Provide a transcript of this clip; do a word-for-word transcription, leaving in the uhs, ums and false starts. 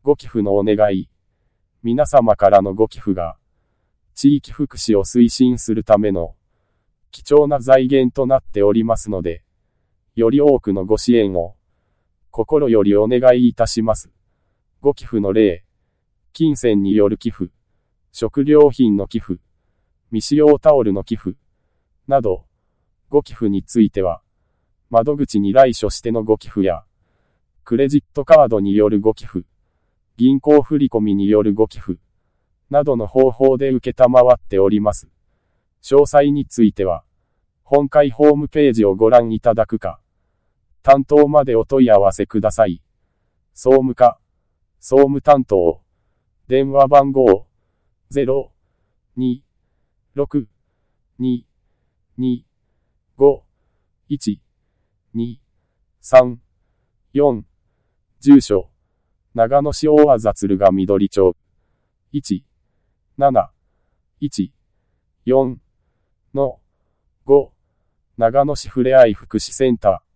ご寄付のお願い。皆様からのご寄付が、地域福祉を推進するための、貴重な財源となっておりますので、より多くのご支援を、心よりお願いいたします。ご寄付の例、金銭による寄付、食料品の寄付、未使用タオルの寄付、など、ご寄付については、窓口に来所してのご寄付や、クレジットカードによるご寄付、銀行振込によるご寄付、などの方法で受けたまわっております。詳細については、本会ホームページをご覧いただくか、担当までお問い合わせください。総務課、総務担当、電話番号、ゼロ、に、ろく、に、に、ご、いち、に、さん、よん、住所、長野市大字鶴ヶ緑町、いち、なな、いち、よん、の、ご、長野市ふれあい福祉センター。